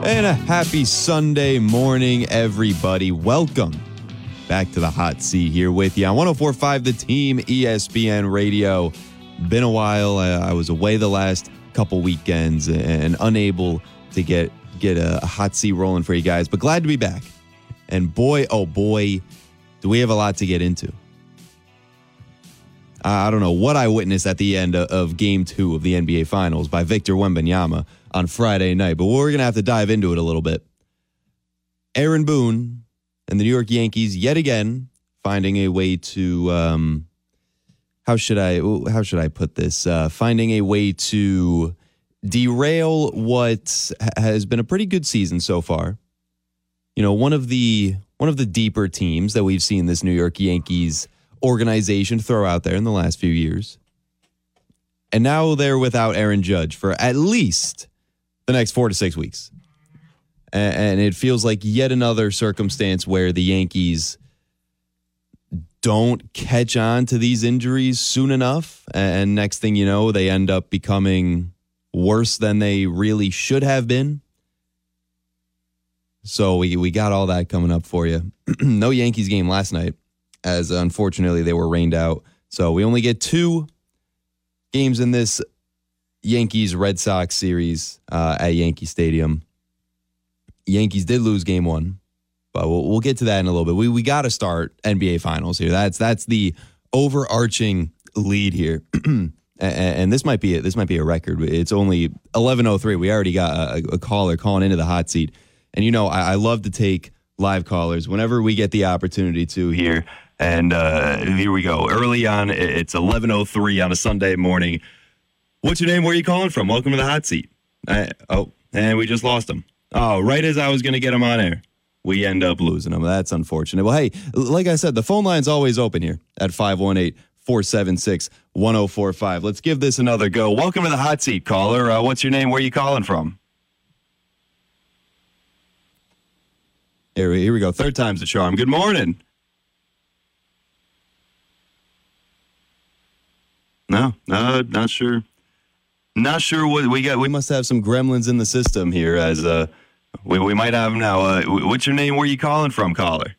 And a happy Sunday morning, everybody. Welcome back to the Hot Seat here with you on 104.5 The Team, ESPN Radio. Been a while. I was away the last couple weekends and unable to get a hot seat rolling for you guys, but glad to be back. And boy, oh boy, do we have a lot to get into. I don't know what I witnessed at the end of Game 2 of the NBA Finals by Victor Wembanyama on Friday night, but we're going to have to dive into it a little bit. Aaron Boone and the New York Yankees yet again finding a way to how should I put this? Finding a way to derail what has been a pretty good season so far. You know, one of the deeper teams that we've seen this New York Yankees organization throw out there in the last few years. And now they're without Aaron Judge for at least the next 4 to 6 weeks. And it feels like yet another circumstance where the Yankees don't catch on to these injuries soon enough. And next thing you know, they end up becoming worse than they really should have been. So we got all that coming up for you. No Yankees game last night, as unfortunately they were rained out. So we only get 2 games in this Yankees-Red Sox series at Yankee Stadium. Yankees did lose game 1, but we'll get to that in a little bit. We got to start NBA Finals here. That's the overarching lead here. And this might be a record. It's only 11:03. We already got a caller calling into the hot seat. And you know, I love to take live callers whenever we get the opportunity to here. And here we go. Early on, it's 11:03 on a Sunday morning. What's your name? Where are you calling from? Welcome to the hot seat. And we just lost him. Oh, right as I was going to get him on air, we end up losing him. That's unfortunate. Well, hey, like I said, the phone line's always open here at 518-476-1045. Let's give this another go. Welcome to the hot seat, caller. What's your name? Where are you calling from? Here we go. Third time's the charm. Good morning. No, not sure. Not sure what we got. We must have some gremlins in the system here, as we might have them now. What's your name? Where are you calling from, caller?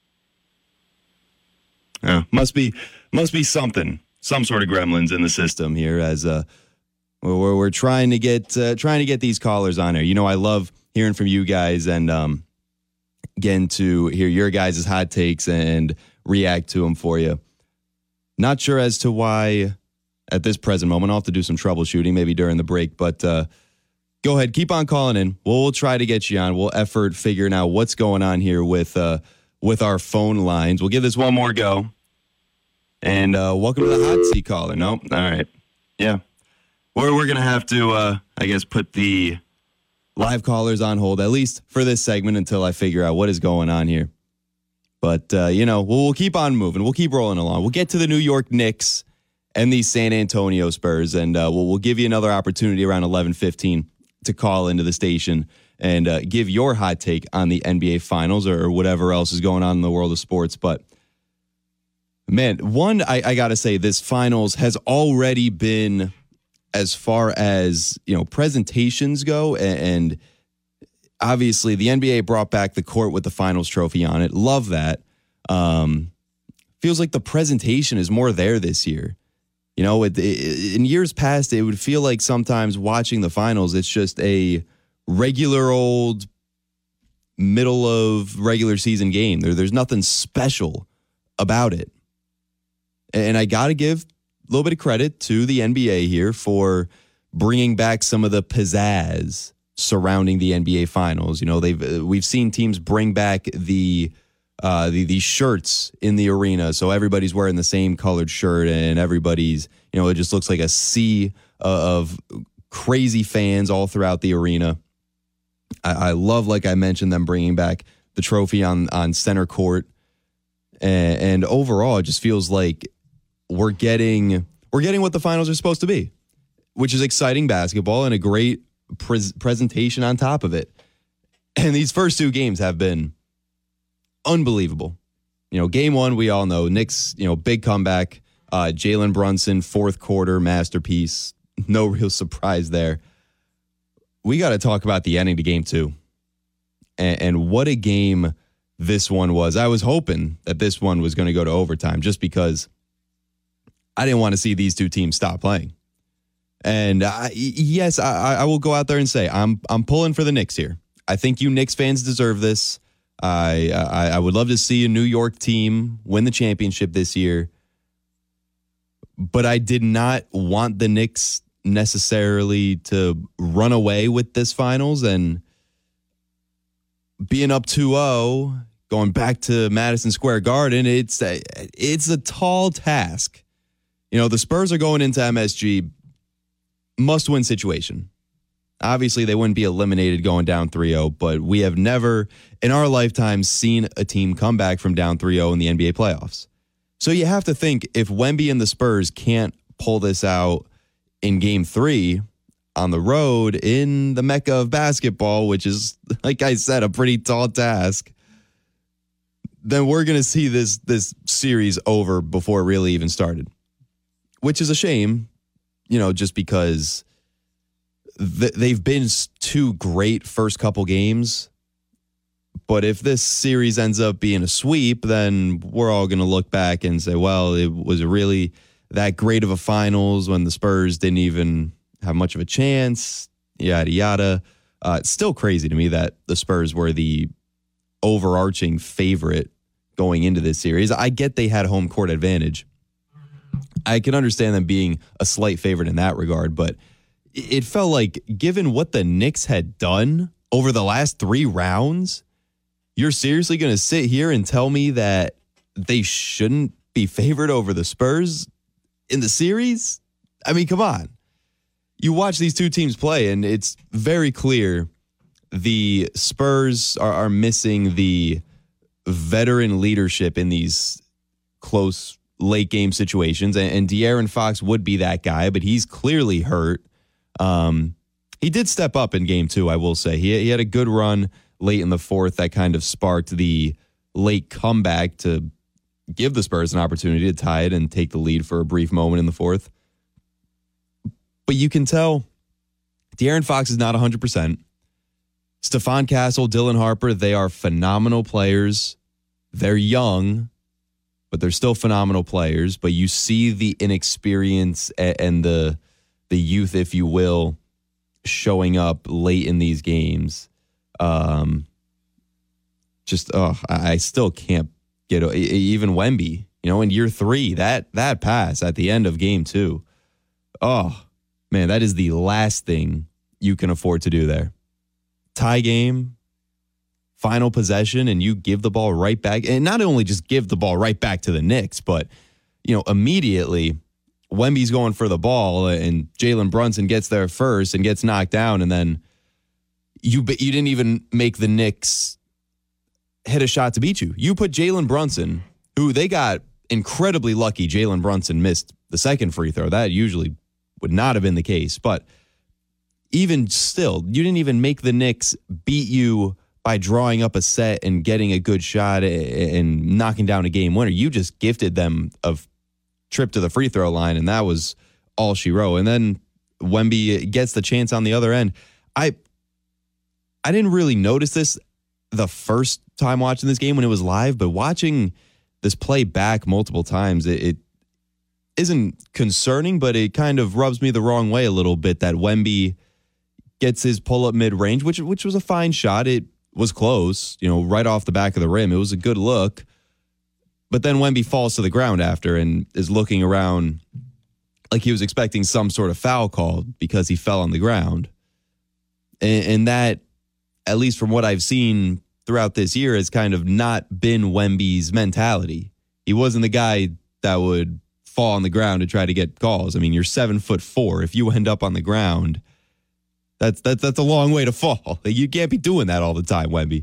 Must be something, some sort of gremlins in the system here, as we're trying to get these callers on here. You know, I love hearing from you guys and getting to hear your guys' hot takes and react to them for you. Not sure as to why at this present moment. I'll have to do some troubleshooting maybe during the break, but go ahead, keep on calling in. We'll try to get you on. We'll effort figuring out what's going on here with our phone lines. We'll give this one more go. And welcome to the hot seat, caller. Nope. All right. Yeah. We're going to have to, I guess, put the live callers on hold, at least for this segment, until I figure out what is going on here. But, you know, we'll keep on moving. We'll keep rolling along. We'll get to the New York Knicks and the San Antonio Spurs, and we'll give you another opportunity around 11:15 to call into the station and give your hot take on the NBA Finals or whatever else is going on in the world of sports. But, man, I got to say, this Finals has already been, as far as, you know, presentations go, and obviously the NBA brought back the court with the Finals trophy on it. Love that. Feels like the presentation is more there this year. You know, in years past, it would feel like sometimes watching the Finals, it's just a regular old middle of regular season game. There's nothing special about it. And I got to give a little bit of credit to the NBA here for bringing back some of the pizzazz surrounding the NBA Finals. You know, we've seen teams bring back the shirts in the arena, so everybody's wearing the same colored shirt, and everybody's, you know, it just looks like a sea of crazy fans all throughout the arena. I love, like I mentioned, them bringing back the trophy on center court, and overall, it just feels like we're getting what the Finals are supposed to be, which is exciting basketball and a great presentation on top of it. And these first 2 games have been unbelievable. You know, game 1, we all know, Knicks, you know, big comeback. Jalen Brunson, fourth quarter masterpiece. No real surprise there. We got to talk about the ending to game 2. And what a game this one was. I was hoping that this one was going to go to overtime just because I didn't want to see these two teams stop playing. And yes, I will go out there and say I'm pulling for the Knicks here. I think you Knicks fans deserve this. I would love to see a New York team win the championship this year. But I did not want the Knicks necessarily to run away with this finals, and being up 2-0, going back to Madison Square Garden, it's a tall task. You know, the Spurs are going into MSG, must-win situation. Obviously, they wouldn't be eliminated going down 3-0, but we have never in our lifetime seen a team come back from down 3-0 in the NBA playoffs. So you have to think, if Wemby and the Spurs can't pull this out in Game 3 on the road in the Mecca of basketball, which is, like I said, a pretty tall task, then we're going to see this series over before it really even started, which is a shame, you know, just because they've been two great first couple games. But if this series ends up being a sweep, then we're all going to look back and say, well, it was really that great of a finals when the Spurs didn't even have much of a chance, yada, yada. It's still crazy to me that the Spurs were the overarching favorite going into this series. I get they had home court advantage. I can understand them being a slight favorite in that regard, but it felt like, given what the Knicks had done over the last 3 rounds, you're seriously going to sit here and tell me that they shouldn't be favored over the Spurs in the series? I mean, come on. You watch these two teams play, and it's very clear the Spurs are missing the veteran leadership in these close late game situations, and De'Aaron Fox would be that guy, but he's clearly hurt. He did step up in Game 2, I will say. He had a good run late in the fourth that kind of sparked the late comeback to give the Spurs an opportunity to tie it and take the lead for a brief moment in the fourth. But you can tell De'Aaron Fox is not 100%. Stephon Castle, Dylan Harper, they are phenomenal players. They're young, but they're still phenomenal players. But you see the inexperience and the youth, if you will, showing up late in these games. I still can't get even Wemby, you know, in year 3, that pass at the end of Game 2. Oh, man, that is the last thing you can afford to do there. Tie game, final possession, and you give the ball right back. And not only just give the ball right back to the Knicks, but, you know, immediately Wemby's going for the ball and Jalen Brunson gets there first and gets knocked down, and then you didn't even make the Knicks hit a shot to beat you. You put Jalen Brunson, who they got incredibly lucky. Jalen Brunson missed the second free throw. That usually would not have been the case. But even still, you didn't even make the Knicks beat you by drawing up a set and getting a good shot and knocking down a game winner. You just gifted them a trip to the free throw line, and that was all she wrote. And then Wemby gets the chance on the other end. I didn't really notice this the first time watching this game when it was live, but watching this play back multiple times, it isn't concerning, but it kind of rubs me the wrong way a little bit that Wemby gets his pull-up mid-range, which was a fine shot. It was close, you know, right off the back of the rim. It was a good look. But then Wemby falls to the ground after and is looking around like he was expecting some sort of foul call because he fell on the ground. And that, at least from what I've seen throughout this year, has kind of not been Wemby's mentality. He wasn't the guy that would fall on the ground to try to get calls. I mean, you're 7'4". If you end up on the ground, that's a long way to fall. You can't be doing that all the time, Wemby.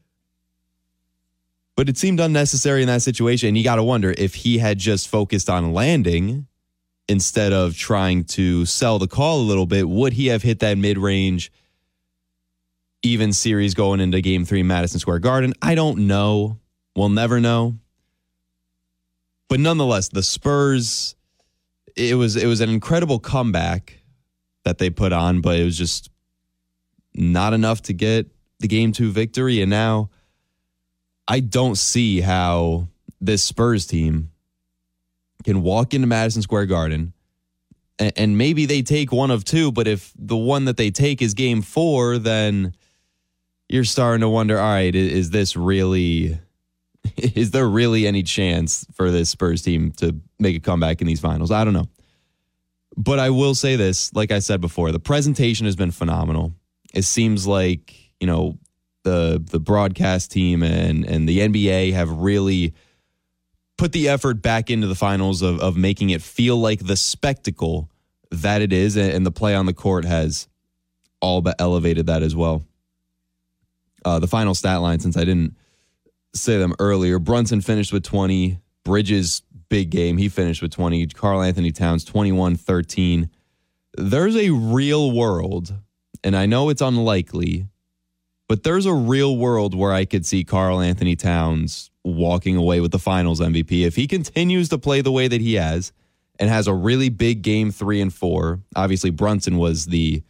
But it seemed unnecessary in that situation. And you got to wonder if he had just focused on landing instead of trying to sell the call a little bit, would he have hit that mid-range even series going into Game 3 Madison Square Garden? I don't know. We'll never know. But nonetheless, the Spurs, it was an incredible comeback that they put on, but it was just not enough to get the Game 2 victory, and now I don't see how this Spurs team can walk into Madison Square Garden and maybe they take one of two, but if the one that they take is Game 4, then you're starting to wonder, all right, is there really any chance for this Spurs team to make a comeback in these finals? I don't know. But I will say this, like I said before, the presentation has been phenomenal. It seems like, the broadcast team and the NBA have really put the effort back into the finals of making it feel like the spectacle that it is, and the play on the court has all but elevated that as well. The final stat line, since I didn't say them earlier, Brunson finished with 20, Bridges, big game, he finished with 20, Karl Anthony Towns, 21, 13. There's a real world, and I know it's unlikely, but there's a real world where I could see Karl Anthony Towns walking away with the finals MVP. If he continues to play the way that he has and has a really big game 3 and 4, obviously Brunson was the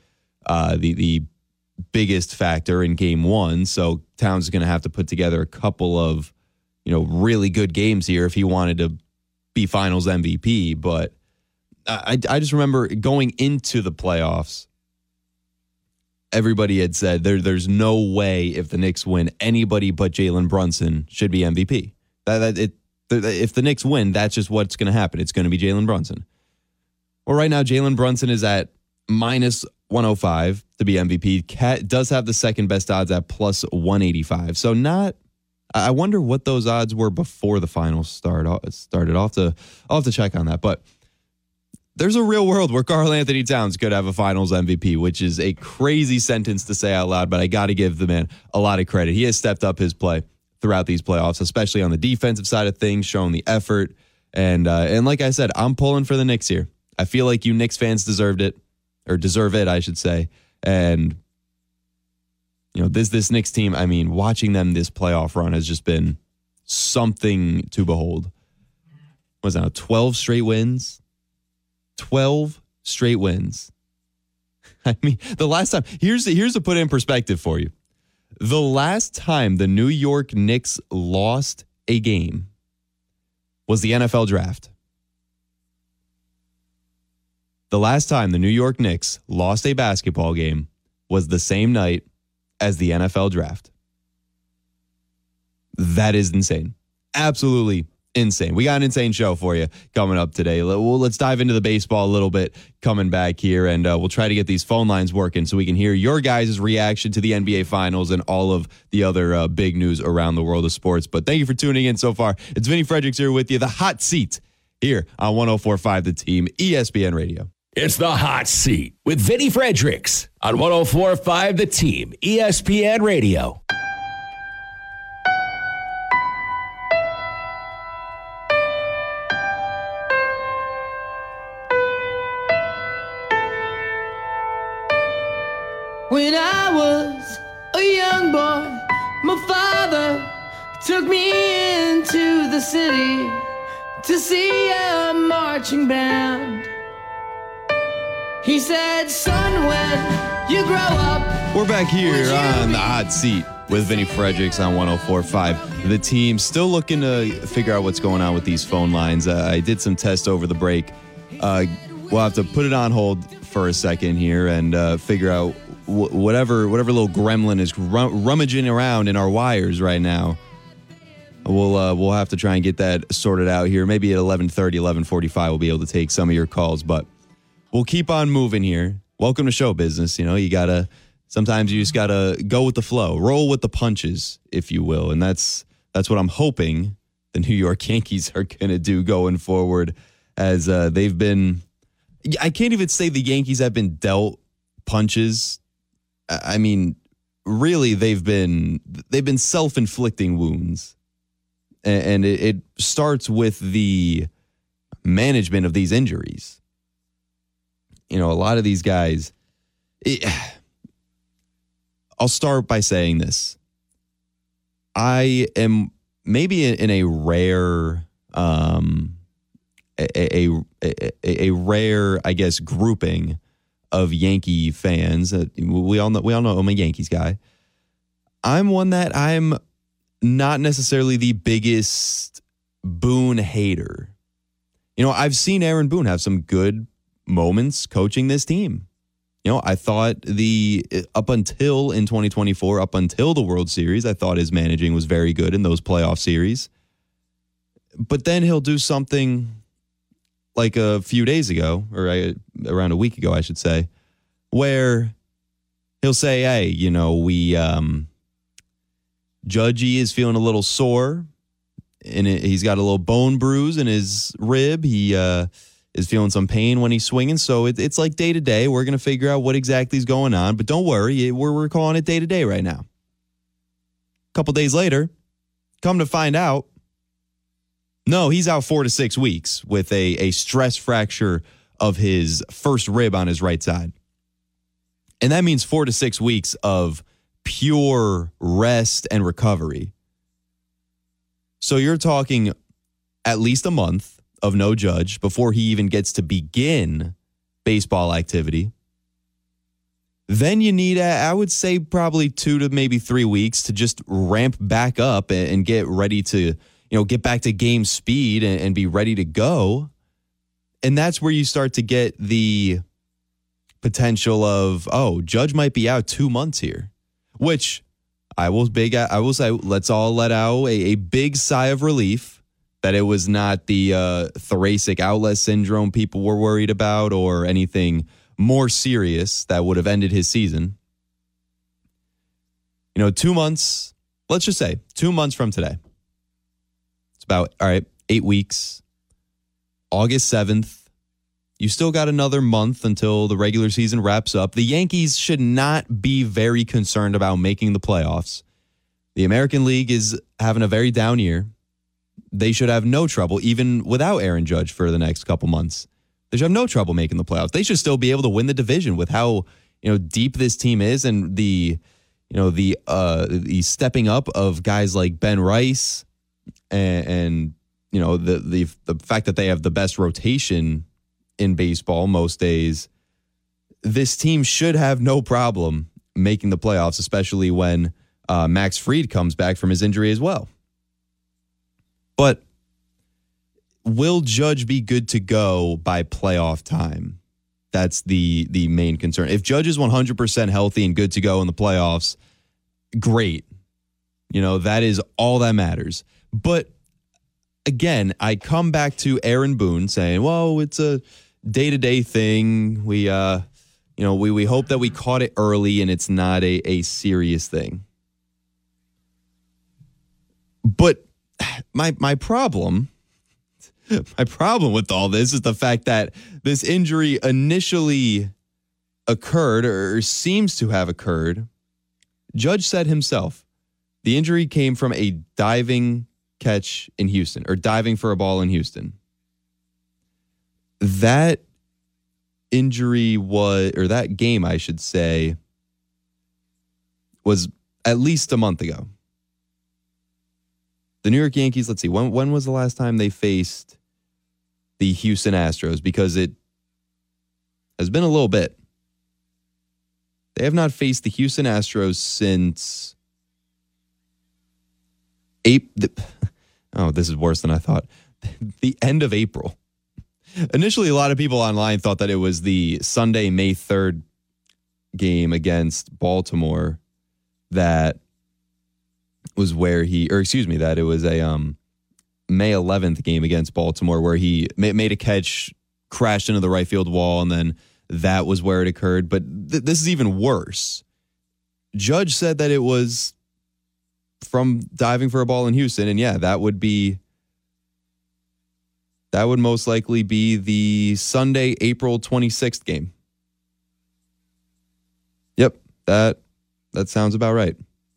biggest factor in game 1, so Towns is going to have to put together a couple of, really good games here if he wanted to be finals MVP. But I just remember going into the playoffs, everybody had said there's no way if the Knicks win, anybody but Jalen Brunson should be MVP. If the Knicks win, that's just what's going to happen. It's going to be Jalen Brunson. Well, right now, Jalen Brunson is at minus 105 to be MVP. Cat does have the second best odds at plus 185. So I wonder what those odds were before the finals started off. I'll have to check on that. But there's a real world where Karl Anthony Towns could have a finals MVP, which is a crazy sentence to say out loud, but I got to give the man a lot of credit. He has stepped up his play throughout these playoffs, especially on the defensive side of things, showing the effort. And like I said, I'm pulling for the Knicks here. I feel like you Knicks fans deserve it, I should say. And, this Knicks team, I mean, watching them this playoff run has just been something to behold. What's that, 12 straight wins? 12 straight wins. I mean, the last time, here's to put it in perspective for you. The last time the New York Knicks lost a game was the NFL draft. The last time the New York Knicks lost a basketball game was the same night as the NFL draft. That is insane. Absolutely insane. We got an insane show for you coming up today. Let's dive into the baseball a little bit coming back here, and we'll try to get these phone lines working so we can hear your guys' reaction to the NBA Finals and all of the other big news around the world of sports. But thank you for tuning in so far. It's Vinny Fredericks here with you, the hot seat here on 104.5 The Team, ESPN Radio. It's the hot seat with Vinny Fredericks on 104.5 The Team, ESPN Radio. When I was a young boy, my father took me into the city to see a marching band. He said, son, when you grow up. We're back here on the hot seat with Vinny Fredericks on 104.5. The Team, still looking to figure out what's going on with these phone lines. I did some tests over the break. We'll have to put it on hold for a second here and figure out whatever little gremlin is rummaging around in our wires right now. We'll have to try and get that sorted out here. Maybe at 11:30, 11:45, we'll be able to take some of your calls, but we'll keep on moving here. Welcome to show business. Sometimes you just gotta go with the flow, roll with the punches, if you will. And that's what I'm hoping the New York Yankees are going to do going forward, as they've been, I can't even say the Yankees have been dealt punches. I mean, really, they've been self-inflicting wounds. And it starts with the management of these injuries. A lot of these guys, I'll start by saying this. I am maybe in a rare, a rare, I guess, grouping of Yankee fans. We all know I'm a Yankees guy. I'm one that I'm not necessarily the biggest Boone hater. You know, I've seen Aaron Boone have some good moments coaching this team. You know, I thought up until in 2024, up until the World Series, I thought his managing was very good in those playoff series. But then he'll do something like a few days ago, or around a week ago, I should say, where he'll say, hey, you know, Judgy is feeling a little sore, and he's got a little bone bruise in his rib. He is feeling some pain when he's swinging. So it's like day to day. We're going to figure out what exactly is going on. But don't worry, we're calling it day to day right now. A couple days later, come to find out, no, he's out 4 to 6 weeks with a stress fracture of his first rib on his right side. And that means 4 to 6 weeks of pure rest and recovery. So you're talking at least a month of no Judge before he even gets to begin baseball activity. Then you need, I would say, probably 2 to maybe 3 weeks to just ramp back up and get ready to, get back to game speed and be ready to go. And that's where you start to get the potential of, Judge might be out 2 months here, which I will say, let's all let out a big sigh of relief that it was not the thoracic outlet syndrome people were worried about or anything more serious that would have ended his season. 2 months, let's just say 2 months from today. It's about, 8 weeks. August 7th. You still got another month until the regular season wraps up. The Yankees should not be very concerned about making the playoffs. The American League is having a very down year. They should have no trouble, even without Aaron Judge for the next couple months. They should have no trouble making the playoffs. They should still be able to win the division with how deep this team is and the stepping up of guys like Ben Rice and the fact that they have the best rotation in baseball most days. This team should have no problem making the playoffs, especially when Max Fried comes back from his injury as well. But will Judge be good to go by playoff time? That's the main concern. If Judge is 100% healthy and good to go in the playoffs, great. That is all that matters. But again, I come back to Aaron Boone saying, well, it's a day-to-day thing. We hope that we caught it early and it's not a serious thing. But my problem with all this is the fact that this injury initially occurred or seems to have occurred. Judge said himself, the injury came from a diving catch in Houston or diving for a ball in Houston. That injury that game, I should say, was at least a month ago. The New York Yankees, let's see, when was the last time they faced the Houston Astros? Because it has been a little bit. They have not faced the Houston Astros since this is worse than I thought. The end of April. Initially, a lot of people online thought that it was the Sunday, May 3rd game against Baltimore that was where that it was a May 11th game against Baltimore where he made a catch, crashed into the right field wall, and then that was where it occurred. But this is even worse. Judge said that it was from diving for a ball in Houston, and yeah, that would most likely be the Sunday, April 26th game. Yep, that sounds about right.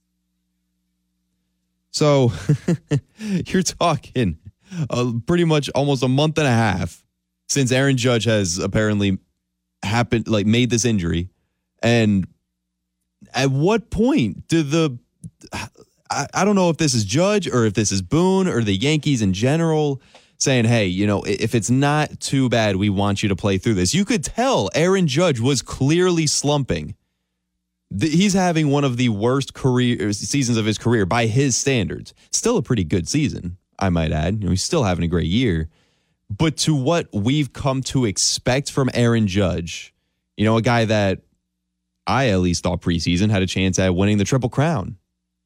So you're talking pretty much almost a month and a half since Aaron Judge has apparently made this injury. And at what point do I don't know if this is Judge or if this is Boone or the Yankees in general saying, hey, if it's not too bad, we want you to play through this. You could tell Aaron Judge was clearly slumping He's having one of the worst seasons of his career by his standards. Still a pretty good season, I might add. He's still having a great year. But to what we've come to expect from Aaron Judge, a guy that I at least thought preseason had a chance at winning the Triple Crown.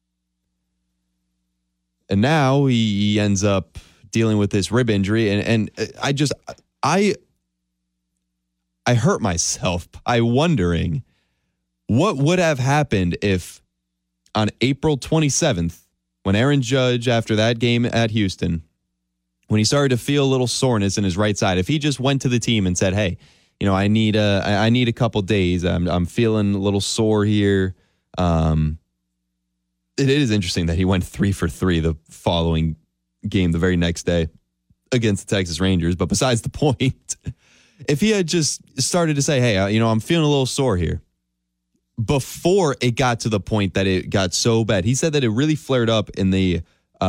And now he ends up dealing with this rib injury. And I hurt myself by wondering what would have happened if on April 27th, when Aaron Judge, after that game at Houston, when he started to feel a little soreness in his right side, if he just went to the team and said, hey, I need a couple days. I'm feeling a little sore here. It is interesting that he went 3 for 3 the following game, the very next day against the Texas Rangers. But besides the point, if he had just started to say, hey, I'm feeling a little sore here before it got to the point that it got so bad. He said that it really flared up in the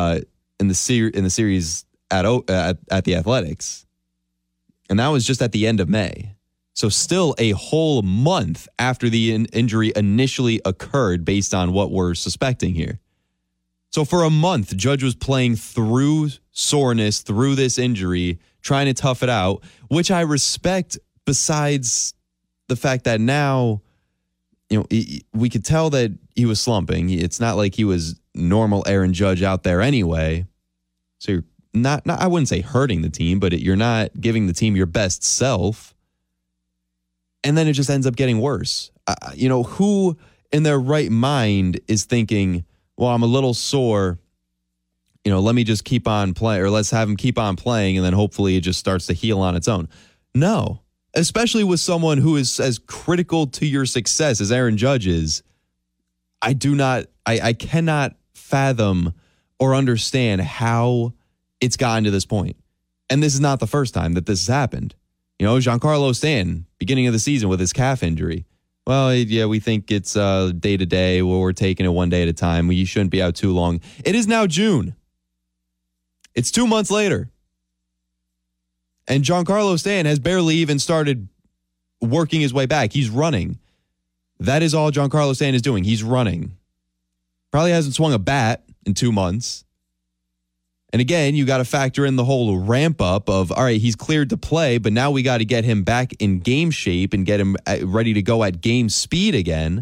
series at the Athletics. And that was just at the end of May. So still a whole month after the injury initially occurred based on what we're suspecting here. So for a month, Judge was playing through soreness, through this injury, trying to tough it out, which I respect besides the fact that now, we could tell that he was slumping. It's not like he was normal Aaron Judge out there anyway. So you're not I wouldn't say hurting the team, but you're not giving the team your best self. And then it just ends up getting worse. Who in their right mind is thinking, well, I'm a little sore, let me just keep on playing, or let's have him keep on playing, and then hopefully it just starts to heal on its own. No, especially with someone who is as critical to your success as Aaron Judge is. I cannot fathom or understand how it's gotten to this point. And this is not the first time that this has happened. Giancarlo Stanton, beginning of the season with his calf injury. Well, yeah, we think it's day to day. Well, we're taking it one day at a time. You shouldn't be out too long. It is now June. It's 2 months later. And Giancarlo Stanton has barely even started working his way back. He's running. That is all Giancarlo Stanton is doing. He's running. Probably hasn't swung a bat in 2 months. And again, you got to factor in the whole ramp up of, all right, he's cleared to play, but now we got to get him back in game shape and get him ready to go at game speed again.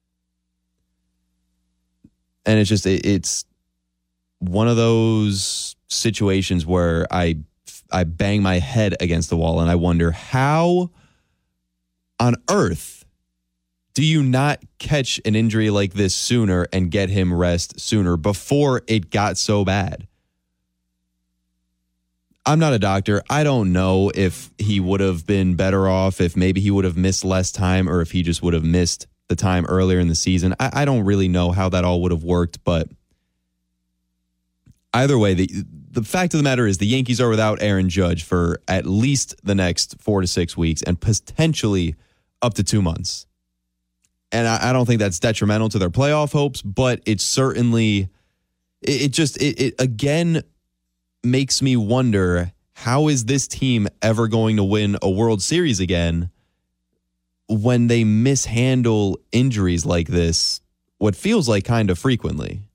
And it's one of those situations where I bang my head against the wall and I wonder, how on earth do you not catch an injury like this sooner and get him rest sooner before it got so bad? I'm not a doctor. I don't know if he would have been better off, if maybe he would have missed less time, or if he just would have missed the time earlier in the season. I don't really know how that all would have worked, but either way, the fact of the matter is the Yankees are without Aaron Judge for at least the next 4 to 6 weeks and potentially up to 2 months. And I don't think that's detrimental to their playoff hopes, but it's certainly, it again makes me wonder, how is this team ever going to win a World Series again when they mishandle injuries like this, what feels like kind of frequently?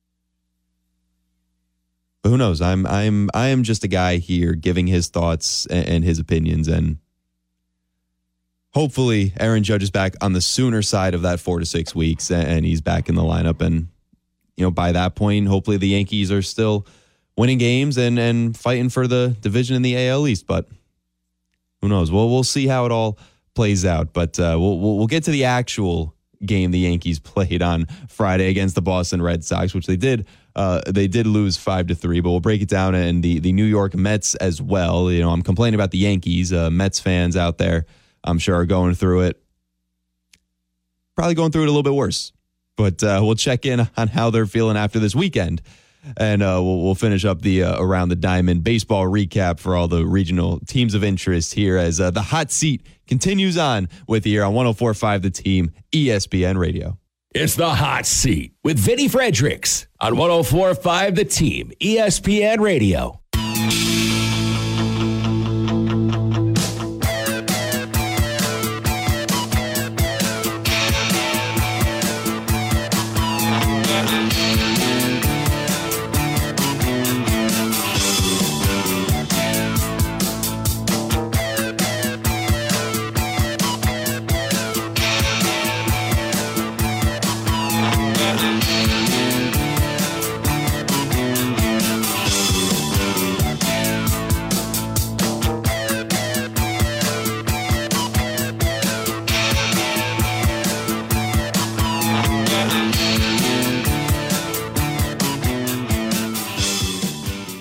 But who knows? I am just a guy here giving his thoughts and his opinions, and hopefully Aaron Judge is back on the sooner side of that 4 to 6 weeks, and he's back in the lineup. And by that point, hopefully the Yankees are still winning games and fighting for the division in the AL East. But who knows? We'll see how it all plays out. But we'll get to the actual game the Yankees played on Friday against the Boston Red Sox, which they did lose 5-3. But we'll break it down, and the New York Mets as well. I'm complaining about the Yankees. Mets fans out there, I'm sure, are going through it. Probably going through it a little bit worse. But we'll check in on how they're feeling after this weekend. And we'll finish up the Around the Diamond baseball recap for all the regional teams of interest here as the hot seat continues on with you here on 104.5 The Team, ESPN Radio. It's the hot seat with Vinny Fredericks on 104.5 The Team, ESPN Radio.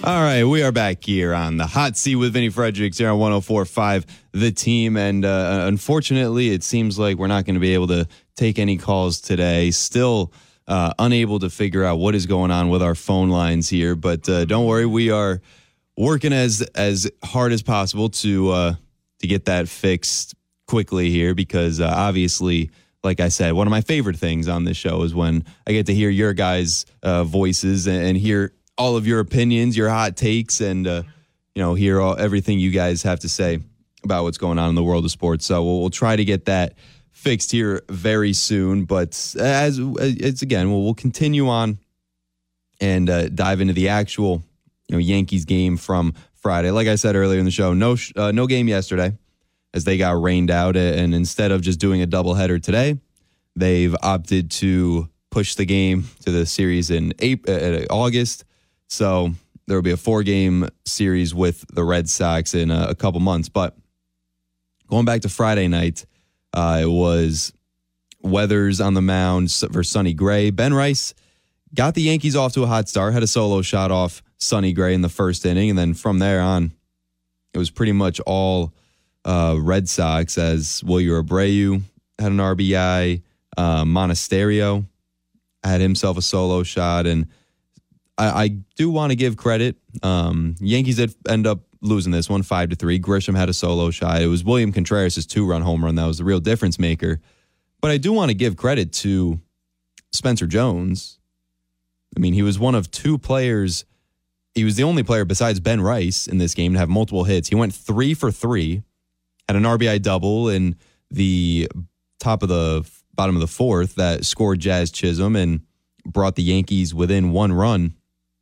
All right, we are back here on the Hot Seat with Vinny Fredericks here on 104.5 The Team. And unfortunately, it seems like we're not going to be able to take any calls today. Still unable to figure out what is going on with our phone lines here. But don't worry, we are working as hard as possible to get that fixed quickly here because obviously, like I said, one of my favorite things on this show is when I get to hear your guys' voices and hear all of your opinions, your hot takes, and hear everything you guys have to say about what's going on in the world of sports. So we'll try to get that fixed here very soon. But as it's again, we'll continue on and dive into the actual Yankees game from Friday. Like I said earlier in the show, no game yesterday as they got rained out, and instead of just doing a doubleheader today, they've opted to push the game to the series in August. So there will be a 4-game series with the Red Sox in a couple months. But going back to Friday night, it was Weathers on the mound for Sonny Gray. Ben Rice got the Yankees off to a hot start, had a solo shot off Sonny Gray in the first inning. And then from there on, it was pretty much all Red Sox as Wilyer Abreu had an RBI. Monasterio had himself a solo shot. And I do want to give credit. Yankees did end up losing this one 5-3. Grisham had a solo shot. It was William Contreras' 2-run home run that was the real difference maker. But I do want to give credit to Spencer Jones. I mean, he was one of 2 players. He was the only player besides Ben Rice in this game to have multiple hits. He went 3 for 3, had an RBI double in the bottom of the 4th that scored Jazz Chisholm and brought the Yankees within 1 run.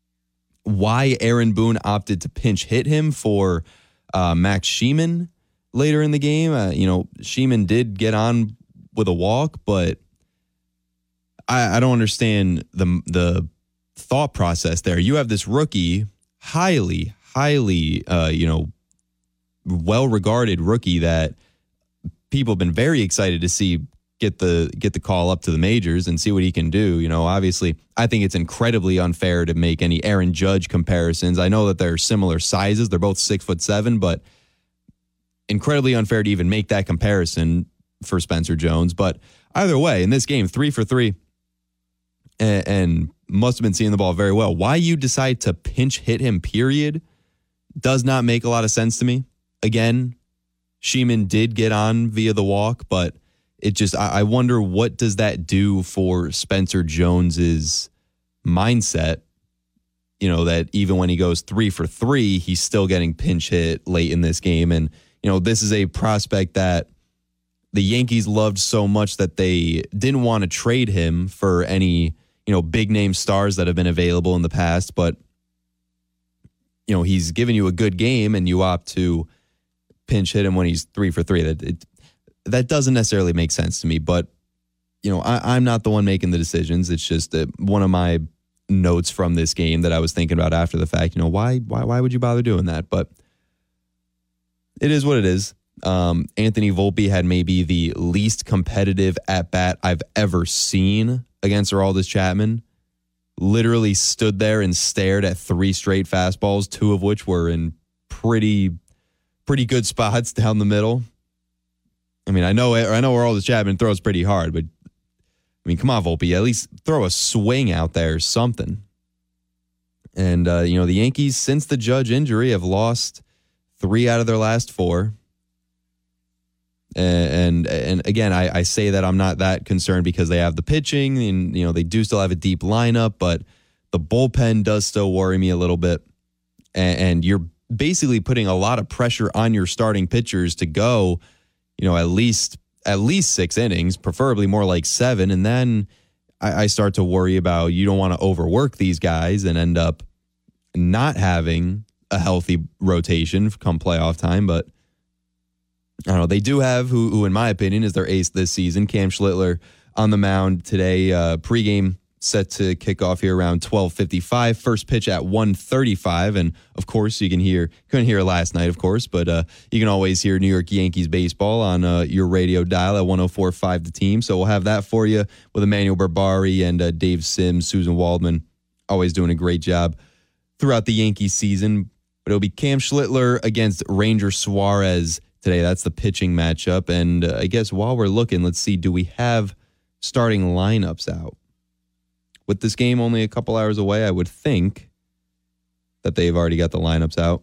Why Aaron Boone opted to pinch hit him for Max Sheeman later in the game. Sheeman did get on with a walk, but I don't understand the thought process there. You have this rookie, highly, well-regarded rookie that people have been very excited to see get the call up to the majors and see what he can do. Obviously, I think it's incredibly unfair to make any Aaron Judge comparisons. I know that they're similar sizes. They're both 6'7", but incredibly unfair to even make that comparison for Spencer Jones. But either way, in this game, 3 for 3 and must have been seeing the ball very well. Why you decide to pinch hit him, period, does not make a lot of sense to me. Again, Sheeman did get on via the walk, but it just, I wonder what does that do for Spencer Jones's mindset, that even when he goes 3 for 3, he's still getting pinch hit late in this game. And, this is a prospect that the Yankees loved so much that they didn't want to trade him for any, big name stars that have been available in the past. But, he's given you a good game and you opt to pinch hit him when he's 3 for 3. That doesn't necessarily make sense to me, but I'm not the one making the decisions. It's just one of my notes from this game that I was thinking about after the fact. Why would you bother doing that? But it is what it is. Anthony Volpe had maybe the least competitive at bat I've ever seen against Aroldis Chapman. Literally stood there and stared at 3 straight fastballs, 2 of which were in pretty good spots down the middle. I mean, I know Aroldis Chapman throws pretty hard, but come on, Volpe, at least throw a swing out there or something. And the Yankees, since the Judge injury, have lost 3 out of their last 4. And again, I say that I'm not that concerned because they have the pitching and they do still have a deep lineup, but the bullpen does still worry me a little bit. And you're basically putting a lot of pressure on your starting pitchers to go at least 6 innings, preferably more like 7. And then I start to worry about you don't want to overwork these guys and end up not having a healthy rotation come playoff time. But I don't know. They do have who in my opinion is their ace this season, Cam Schlittler on the mound today. Pregame set to kick off here around 12:55. First pitch at 1:35, and of course couldn't hear it last night, of course, but you can always hear New York Yankees baseball on your radio dial at 104.5 The Team. So we'll have that for you with Emmanuel Barbari and Dave Sims, Susan Waldman, always doing a great job throughout the Yankees season. But it'll be Cam Schlittler against Ranger Suarez today. That's the pitching matchup. And I guess while we're looking, let's see, do we have starting lineups out? With this game only a couple hours away, I would think that they've already got the lineups out.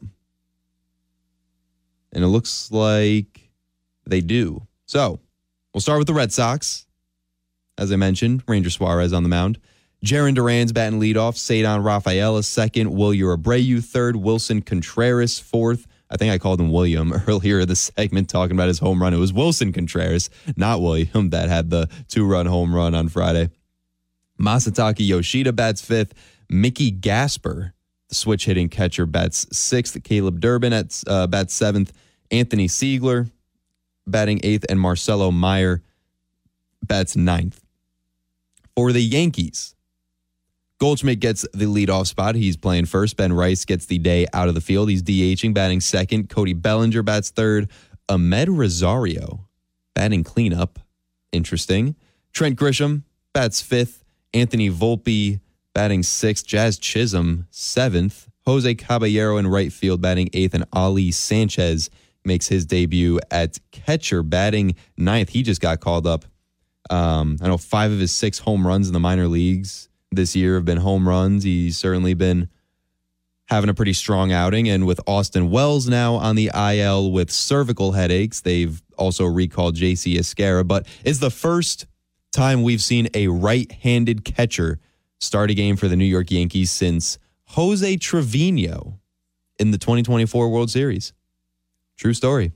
And it looks like they do. So we'll start with the Red Sox. As I mentioned, Ranger Suarez on the mound. Jarren Duran's batting leadoff. Cedar Rafaela second. Wilyer Abreu third. Wilson Contreras fourth. I think I called him William earlier in the segment talking about his home run. It was Wilson Contreras, not William, that had the 2-run home run on Friday. Masataka Yoshida bats fifth. Mickey Gasper, the switch-hitting catcher, bats sixth. Caleb Durbin bats seventh. Anthony Siegler batting eighth. And Marcelo Meyer bats ninth. For the Yankees, Goldschmidt gets the leadoff spot. He's playing first. Ben Rice gets the day out of the field. He's DHing, batting second. Cody Bellinger bats third. Ahmed Rosario batting cleanup. Interesting. Trent Grisham bats fifth. Anthony Volpe batting sixth. Jazz Chisholm seventh. Jose Caballero in right field batting eighth. And Ali Sanchez makes his debut at catcher batting ninth. He just got called up. I know 5 of his 6 home runs in the minor leagues this year have been home runs. He's certainly been having a pretty strong outing. And with Austin Wells now on the IL with cervical headaches, they've also recalled JC Esquera. But it's the first time we've seen a right-handed catcher start a game for the New York Yankees since Jose Trevino in the 2024 World Series. True story.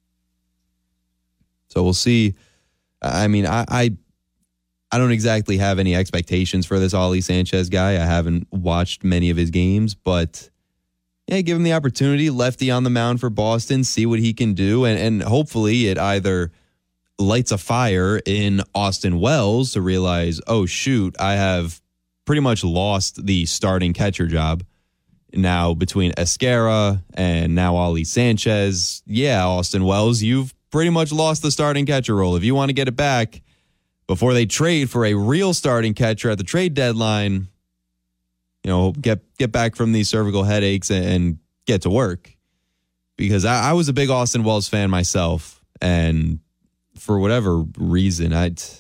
So we'll see. I mean, I don't exactly have any expectations for this Ali Sanchez guy. I haven't watched many of his games, but yeah, give him the opportunity. Lefty on the mound for Boston, see what he can do. And hopefully it either lights a fire in Austin Wells to realize, oh, shoot, I have pretty much lost the starting catcher job. Now between Esquera and now Ali Sanchez, yeah, Austin Wells, you've pretty much lost the starting catcher role. If you want to get it back before they trade for a real starting catcher at the trade deadline, you know, get back from these cervical headaches and get to work. Because I was a big Austin Wells fan myself, and for whatever reason,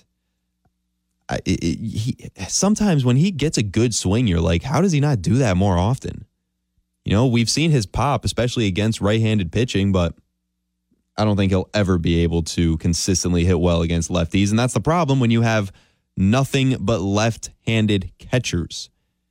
sometimes when he gets a good swing, you're like, how does he not do that more often? You know, we've seen his pop, especially against right-handed pitching, but I don't think he'll ever be able to consistently hit well against lefties. And that's the problem when you have nothing but left-handed catchers.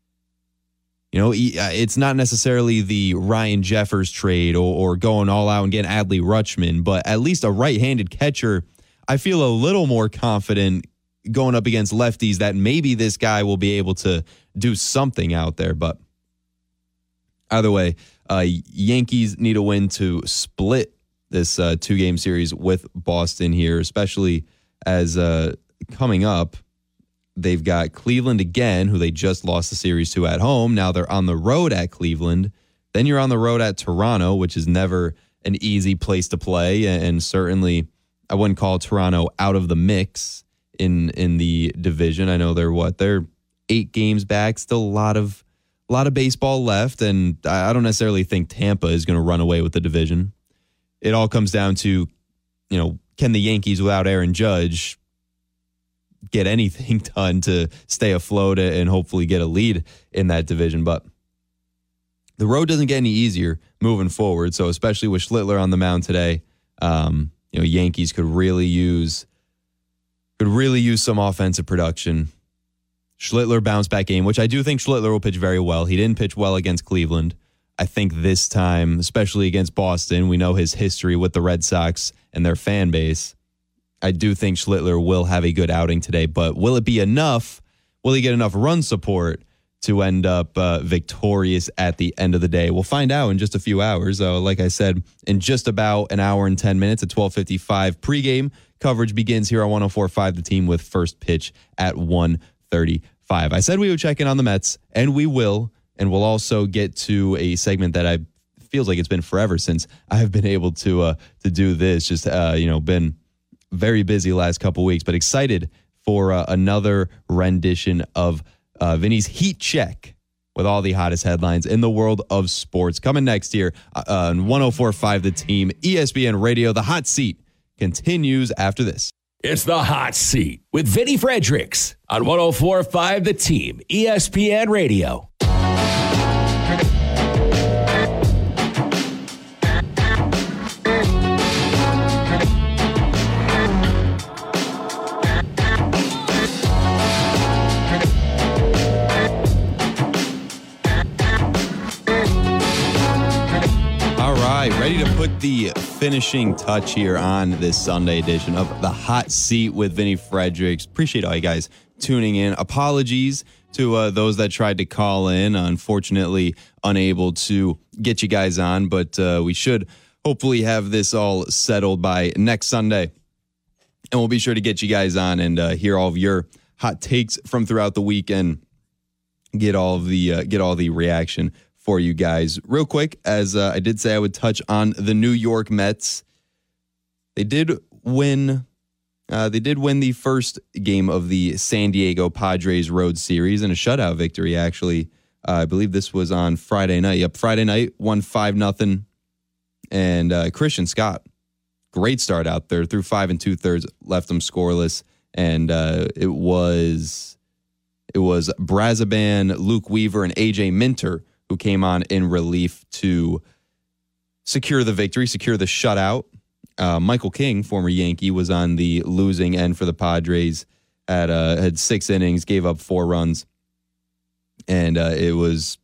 You know, it's not necessarily the Ryan Jeffers trade or going all out and getting Adley Rutschman, but at least a right-handed catcher, I feel a little more confident going up against lefties that maybe this guy will be able to do something out there. But either way, Yankees need a win to split this 2-game series with Boston here, especially as coming up, they've got Cleveland again, who they just lost the series to at home. Now they're on the road at Cleveland. Then you're on the road at Toronto, which is never an easy place to play. And certainly I wouldn't call Toronto out of the mix in the division. I know they're 8 games back, still a lot of baseball left. And I don't necessarily think Tampa is going to run away with the division. It all comes down to, you know, can the Yankees without Aaron Judge get anything done to stay afloat and hopefully get a lead in that division? But the road doesn't get any easier moving forward. So especially with Schlittler on the mound today, you know, Yankees could really use some offensive production. Schlittler bounce back game, which I do think Schlittler will pitch very well. He didn't pitch well against Cleveland. I think this time, especially against Boston, we know his history with the Red Sox and their fan base. I do think Schlittler will have a good outing today, but will it be enough? Will he get enough run support to end up victorious at the end of the day? We'll find out in just a few hours. Like I said, in just about an hour and 10 minutes at 12:55 pregame, coverage begins here on 104.5 The Team with first pitch at 1:35. I said we would check in on the Mets, and we will. And we'll also get to a segment that feels like it's been forever since I've been able to do this. Just been very busy last couple weeks, but excited for another rendition of Vinny's Heat Check with all the hottest headlines in the world of sports. Coming next here on 104.5 The Team, ESPN Radio. The hot seat continues after this. It's the hot seat with Vinny Fredericks on 104.5 The Team, ESPN Radio. Ready to put the finishing touch here on this Sunday edition of the Hot Seat with Vinny Fredericks. Appreciate all you guys tuning in. Apologies to those that tried to call in. Unfortunately, unable to get you guys on, but we should hopefully have this all settled by next Sunday. And we'll be sure to get you guys on and hear all of your hot takes from throughout the weekend. Get all the reaction for you guys. Real quick, as I did say I would touch on the New York Mets. They did win the first game of the San Diego Padres Road Series in a shutout victory, actually. I believe this was on Friday night. Yep, Friday night, won 5-0. And Christian Scott, great start out there, threw 5 2/3, left them scoreless. And it was Brazaban, Luke Weaver, and AJ Minter who came on in relief to secure the victory, secure the shutout. Michael King, former Yankee, was on the losing end for the Padres. Had 6 innings, gave up 4 runs, and it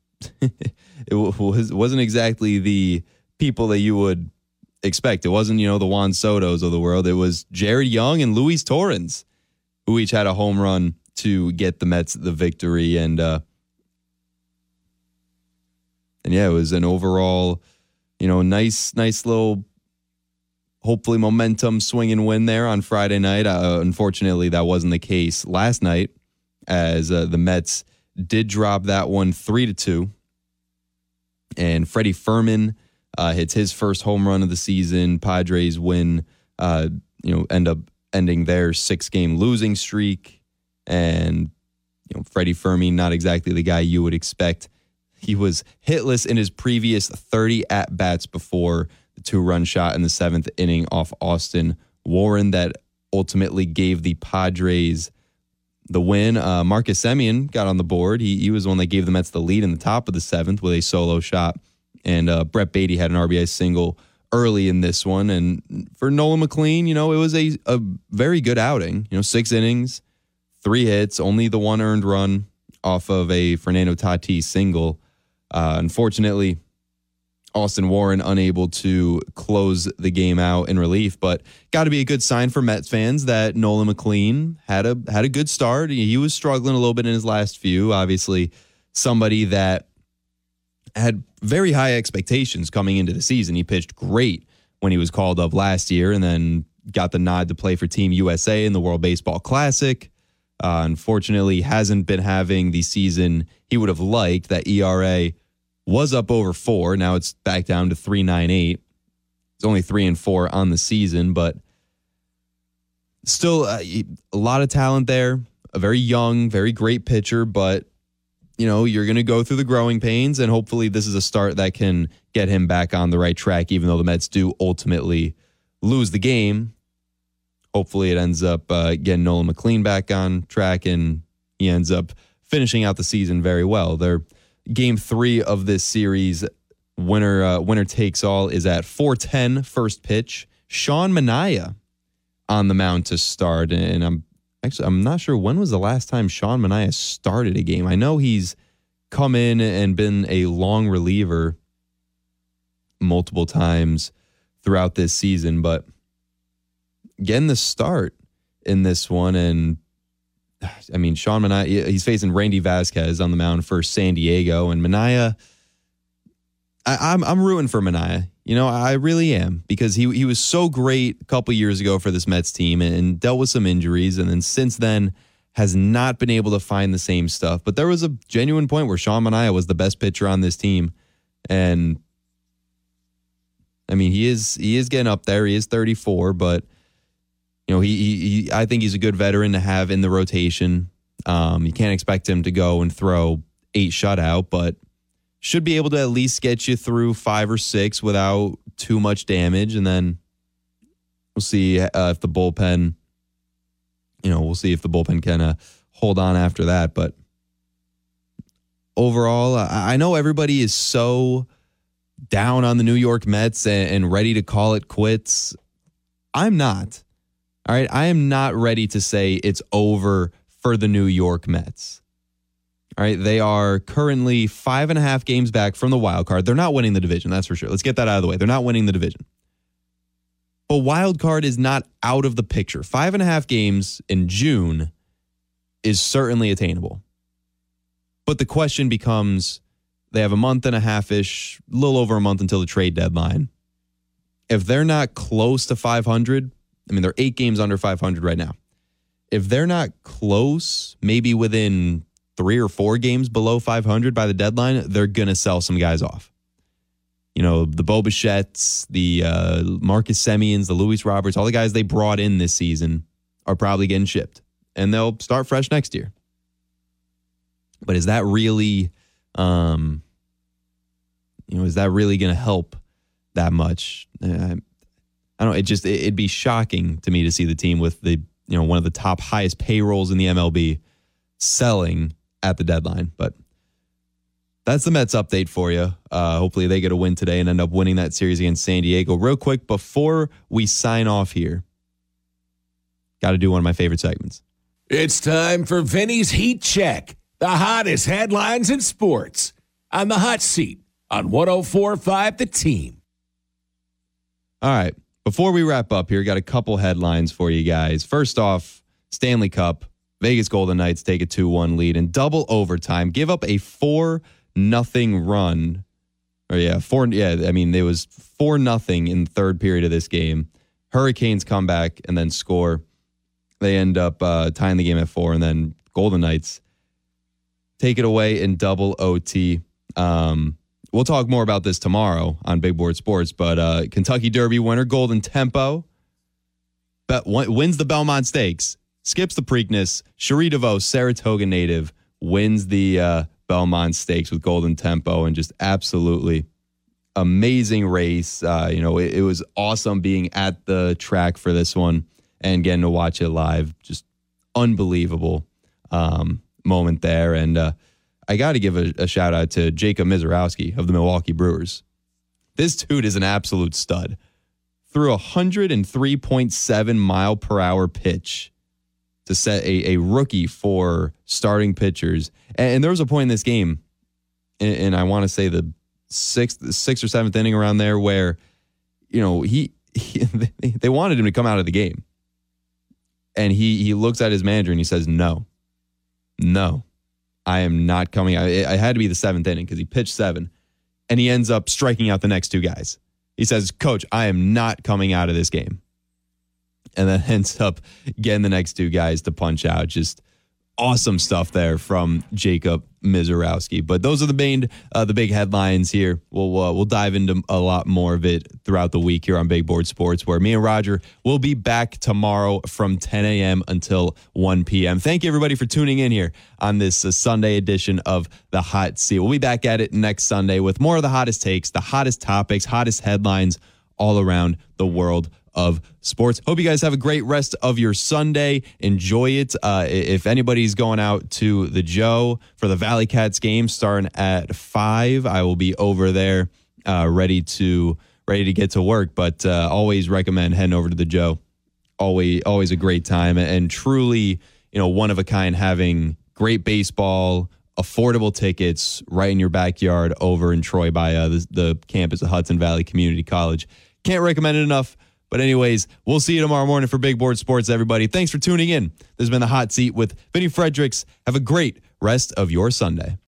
wasn't exactly the people that you would expect. It wasn't the Juan Sotos of the world. It was Jared Young and Luis Torrens, who each had a home run to get the Mets the victory, and yeah, it was an overall, nice little, hopefully momentum swing and win there on Friday night. Unfortunately, that wasn't the case last night, as the Mets did drop that one 3-2. And Freddie Fermin hits his first home run of the season. Padres win, end up ending their 6-game losing streak. And, Freddie Fermin, not exactly the guy you would expect. He was hitless in his previous 30 at-bats before the 2-run shot in the 7th inning off Austin Warren that ultimately gave the Padres the win. Marcus Semien got on the board. He was the one that gave the Mets the lead in the top of the 7th with a solo shot. And Brett Beatty had an RBI single early in this one. And for Nolan McLean, it was a very good outing. 6 innings, 3 hits, only the 1 earned run off of a Fernando Tatis single. Unfortunately, Austin Warren unable to close the game out in relief, but got to be a good sign for Mets fans that Nolan McLean had a good start. He was struggling a little bit in his last few. Obviously, somebody that had very high expectations coming into the season. He pitched great when he was called up last year, and then got the nod to play for Team USA in the World Baseball Classic. Unfortunately, hasn't been having the season he would have liked. That ERA was up over 4. Now it's back down to 3.98. It's only 3-4 on the season, but still a lot of talent there. A very young, very great pitcher, but you're going to go through the growing pains, and hopefully this is a start that can get him back on the right track, even though the Mets do ultimately lose the game. Hopefully it ends up getting Nolan McLean back on track, and he ends up finishing out the season very well. Their Game 3 of this series, winner takes all, is at 4:10 first pitch. Sean Manaea on the mound to start, and I'm not sure when was the last time Sean Manaea started a game. I know he's come in and been a long reliever multiple times throughout this season, but getting the start in this one, and Sean Manaea, he's facing Randy Vasquez on the mound for San Diego, and Manaea, I'm rooting for Manaea. I really am, because he was so great a couple years ago for this Mets team and dealt with some injuries, and then since then has not been able to find the same stuff. But there was a genuine point where Sean Manaea was the best pitcher on this team, and he is getting up there. He is 34, but I think he's a good veteran to have in the rotation. You can't expect him to go and throw 8 shutout, but should be able to at least get you through 5 or 6 without too much damage. And then we'll see if the bullpen, can hold on after that. But overall, I know everybody is so down on the New York Mets and ready to call it quits. I'm not. All right. I am not ready to say it's over for the New York Mets. All right. They are currently 5.5 games back from the wild card. They're not winning the division. That's for sure. Let's get that out of the way. They're not winning the division. But wild card is not out of the picture. 5.5 games in June is certainly attainable. But the question becomes, they have a month and a half-ish, a little over a month until the trade deadline. If they're not close to 500, I mean, they're 8 games under 500 right now. If they're not close, maybe within 3 or 4 games below 500 by the deadline, they're going to sell some guys off. You know, the Bo Bichettes, the Marcus Semyons, the Luis Roberts, all the guys they brought in this season are probably getting shipped. And they'll start fresh next year. But is that really, is that really going to help that much? I don't. It'd be shocking to me to see the team with one of the top highest payrolls in the MLB selling at the deadline. But that's the Mets update for you. Hopefully they get a win today and end up winning that series against San Diego. Real quick, before we sign off here, got to do one of my favorite segments. It's time for Vinny's Heat Check. The hottest headlines in sports on the hot seat on 104.5 The Team. All right. Before we wrap up here, got a couple headlines for you guys. First off, Stanley Cup. Vegas Golden Knights take a 2-1 lead in double overtime. Give up a 4-0 run. It was 4-0 in the third period of this game. Hurricanes come back and then score. They end up tying the game at 4, and then Golden Knights take it away in double OT. We'll talk more about this tomorrow on Big Board Sports, but Kentucky Derby winner Golden Tempo wins the Belmont Stakes, skips the Preakness. Cherie DeVos, Saratoga native, wins the Belmont Stakes with Golden Tempo, and just absolutely amazing race. It was awesome being at the track for this one and getting to watch it live. Just unbelievable moment there. And I got to give a shout out to Jacob Mizorowski of the Milwaukee Brewers. This dude is an absolute stud. Threw a 103.7 mile per hour pitch to set a rookie for starting pitchers. And there was a point in this game, and I want to say the sixth or seventh inning around there, where they wanted him to come out of the game. And he looks at his manager and he says, no, I am not coming out. I had to be the 7th inning because he pitched 7, and he ends up striking out the next 2 guys. He says, Coach, I am not coming out of this game. And then ends up getting the next 2 guys to punch out. Just awesome stuff there from Jacob Mizorowski. But those are the big headlines here. We'll dive into a lot more of it throughout the week here on Big Board Sports, where me and Roger will be back tomorrow from 10 a.m. until 1 p.m. Thank you, everybody, for tuning in here on this Sunday edition of The Hot Seat. We'll be back at it next Sunday with more of the hottest takes, the hottest topics, hottest headlines all around the world of sports. Hope you guys have a great rest of your Sunday. Enjoy it. If anybody's going out to the Joe for the Valley Cats game starting at 5, I will be over there ready to get to work. But always recommend heading over to the Joe. Always a great time, and truly, one of a kind, having great baseball, affordable tickets right in your backyard over in Troy by the campus of Hudson Valley Community College. Can't recommend it enough. But anyways, we'll see you tomorrow morning for Big Board Sports, everybody. Thanks for tuning in. This has been The Hot Seat with Vinny Fredericks. Have a great rest of your Sunday.